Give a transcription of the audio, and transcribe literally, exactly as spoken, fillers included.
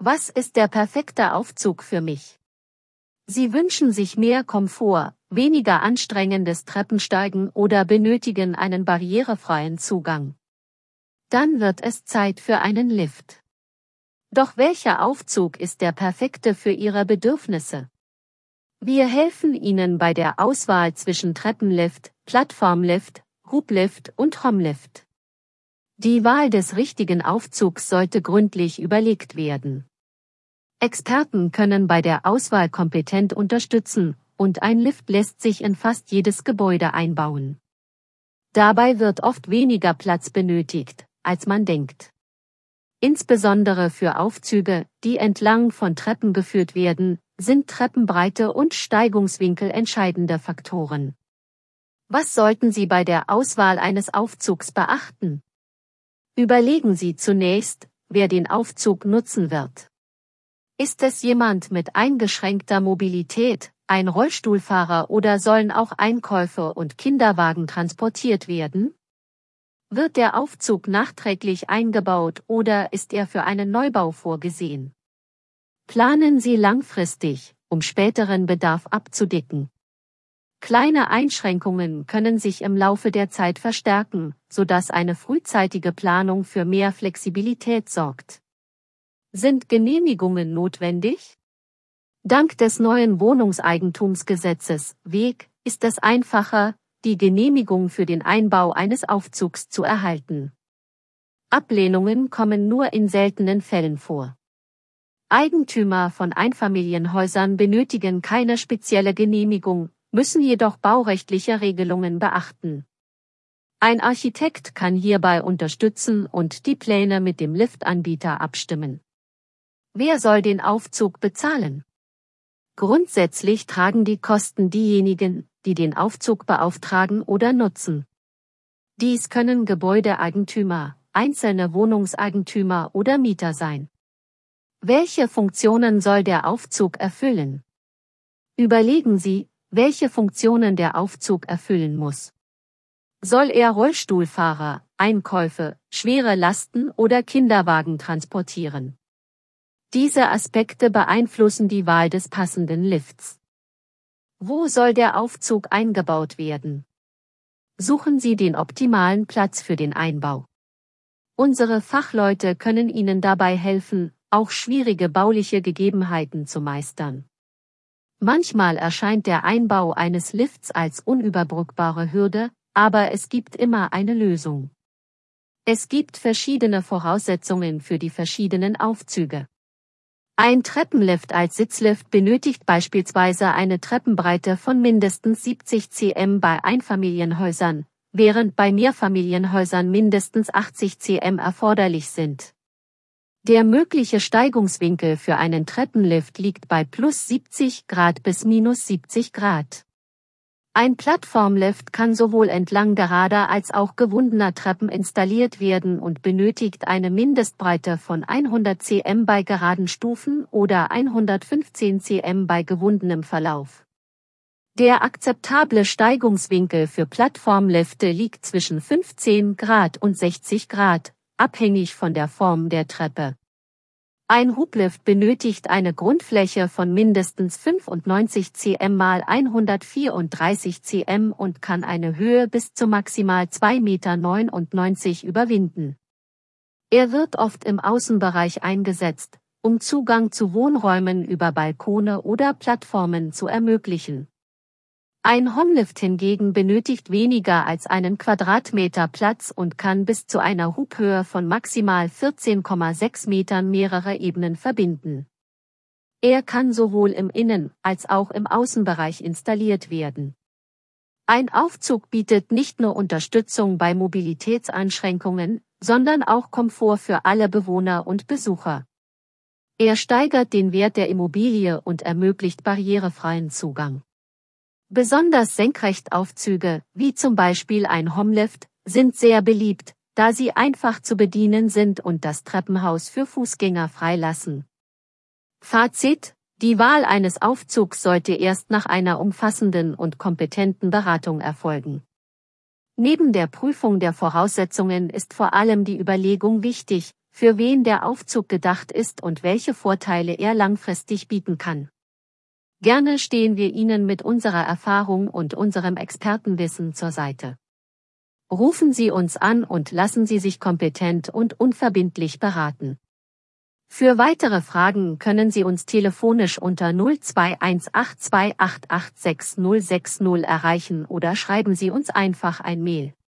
Was ist der perfekte Aufzug für mich? Sie wünschen sich mehr Komfort, weniger anstrengendes Treppensteigen oder benötigen einen barrierefreien Zugang. Dann wird es Zeit für einen Lift. Doch welcher Aufzug ist der perfekte für Ihre Bedürfnisse? Wir helfen Ihnen bei der Auswahl zwischen Treppenlift, Plattformlift, Hublift und Homelift. Die Wahl des richtigen Aufzugs sollte gründlich überlegt werden. Experten können bei der Auswahl kompetent unterstützen, und ein Lift lässt sich in fast jedes Gebäude einbauen. Dabei wird oft weniger Platz benötigt, als man denkt. Insbesondere für Aufzüge, die entlang von Treppen geführt werden, sind Treppenbreite und Steigungswinkel entscheidende Faktoren. Was sollten Sie bei der Auswahl eines Aufzugs beachten? Überlegen Sie zunächst, wer den Aufzug nutzen wird. Ist es jemand mit eingeschränkter Mobilität, ein Rollstuhlfahrer oder sollen auch Einkäufe und Kinderwagen transportiert werden? Wird der Aufzug nachträglich eingebaut oder ist er für einen Neubau vorgesehen? Planen Sie langfristig, um späteren Bedarf abzudecken. Kleine Einschränkungen können sich im Laufe der Zeit verstärken, sodass eine frühzeitige Planung für mehr Flexibilität sorgt. Sind Genehmigungen notwendig? Dank des neuen Wohnungseigentumsgesetzes W E G ist es einfacher, die Genehmigung für den Einbau eines Aufzugs zu erhalten. Ablehnungen kommen nur in seltenen Fällen vor. Eigentümer von Einfamilienhäusern benötigen keine spezielle Genehmigung, müssen jedoch baurechtliche Regelungen beachten. Ein Architekt kann hierbei unterstützen und die Pläne mit dem Liftanbieter abstimmen. Wer soll den Aufzug bezahlen? Grundsätzlich tragen die Kosten diejenigen, die den Aufzug beauftragen oder nutzen. Dies können Gebäudeeigentümer, einzelne Wohnungseigentümer oder Mieter sein. Welche Funktionen soll der Aufzug erfüllen? Überlegen Sie, welche Funktionen der Aufzug erfüllen muss. Soll er Rollstuhlfahrer, Einkäufe, schwere Lasten oder Kinderwagen transportieren? Diese Aspekte beeinflussen die Wahl des passenden Lifts. Wo soll der Aufzug eingebaut werden? Suchen Sie den optimalen Platz für den Einbau. Unsere Fachleute können Ihnen dabei helfen, auch schwierige bauliche Gegebenheiten zu meistern. Manchmal erscheint der Einbau eines Lifts als unüberbrückbare Hürde, aber es gibt immer eine Lösung. Es gibt verschiedene Voraussetzungen für die verschiedenen Aufzüge. Ein Treppenlift als Sitzlift benötigt beispielsweise eine Treppenbreite von mindestens siebzig Zentimeter bei Einfamilienhäusern, während bei Mehrfamilienhäusern mindestens achtzig Zentimeter erforderlich sind. Der mögliche Steigungswinkel für einen Treppenlift liegt bei plus siebzig Grad bis minus siebzig Grad. Ein Plattformlift kann sowohl entlang gerader als auch gewundener Treppen installiert werden und benötigt eine Mindestbreite von hundert Zentimeter bei geraden Stufen oder hundertfünfzehn Zentimeter bei gewundenem Verlauf. Der akzeptable Steigungswinkel für Plattformlifte liegt zwischen fünfzehn Grad und sechzig Grad, abhängig von der Form der Treppe. Ein Hublift benötigt eine Grundfläche von mindestens fünfundneunzig Zentimeter mal hundertvierunddreißig Zentimeter und kann eine Höhe bis zu maximal zwei Komma neunundneunzig Meter überwinden. Er wird oft im Außenbereich eingesetzt, um Zugang zu Wohnräumen über Balkone oder Plattformen zu ermöglichen. Ein Homelift hingegen benötigt weniger als einen Quadratmeter Platz und kann bis zu einer Hubhöhe von maximal vierzehn Komma sechs Metern mehrere Ebenen verbinden. Er kann sowohl im Innen- als auch im Außenbereich installiert werden. Ein Aufzug bietet nicht nur Unterstützung bei Mobilitätseinschränkungen, sondern auch Komfort für alle Bewohner und Besucher. Er steigert den Wert der Immobilie und ermöglicht barrierefreien Zugang. Besonders Senkrechtaufzüge, wie zum Beispiel ein Homelift, sind sehr beliebt, da sie einfach zu bedienen sind und das Treppenhaus für Fußgänger freilassen. Fazit: Die Wahl eines Aufzugs sollte erst nach einer umfassenden und kompetenten Beratung erfolgen. Neben der Prüfung der Voraussetzungen ist vor allem die Überlegung wichtig, für wen der Aufzug gedacht ist und welche Vorteile er langfristig bieten kann. Gerne stehen wir Ihnen mit unserer Erfahrung und unserem Expertenwissen zur Seite. Rufen Sie uns an und lassen Sie sich kompetent und unverbindlich beraten. Für weitere Fragen können Sie uns telefonisch unter null zwei eins acht zwei acht acht sechs null sechs null erreichen oder schreiben Sie uns einfach ein Mail.